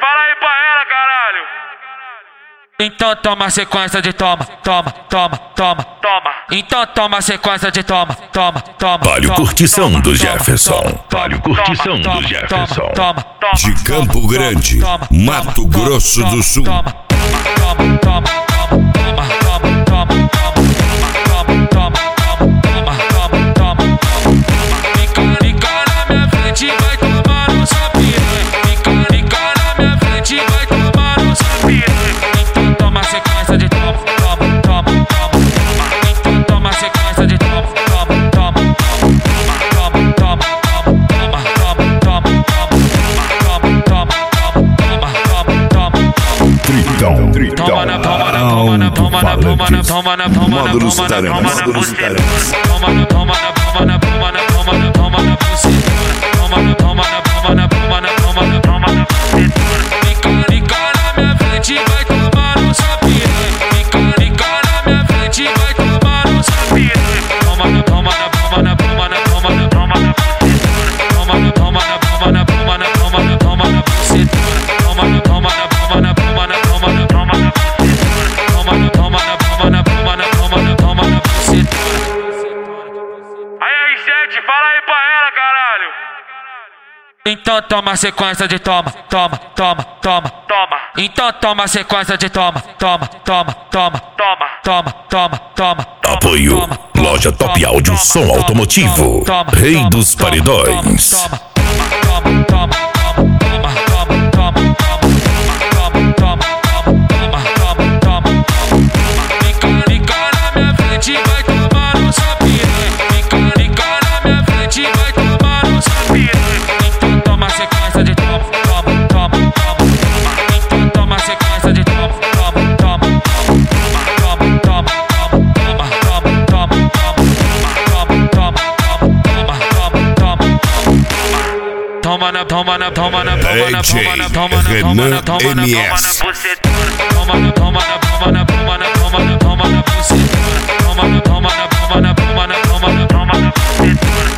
fala aí pra ela, caralho. Então toma sequência de toma, toma, toma, toma, toma. Então toma sequência de toma, toma, toma. Palio Curtição do Jefferson. Palio Curtição do Jefferson. De Campo Grande, Mato Grosso do Sul. Módulos Taranas. Fala aí pra ela, caralho. Então toma sequência de toma, toma, toma, toma, toma. Então toma sequência de toma, toma, toma, toma, toma, toma, toma, toma. Apoio Loja Top Áudio Som Automotivo, Rei dos Paredões. Toma, toma, toma, toma, toma, toma, toma, toma, toma, toma, toma. Fica na minha frente, vai tomar no sua piranha. Fica na minha frente, vai tomar no sua piranha. Então toma sequência de toma, toma, toma, toma. Então toma sequência de toma, toma, toma, toma, toma, toma, toma, toma, toma, toma, toma, toma, DJ MS.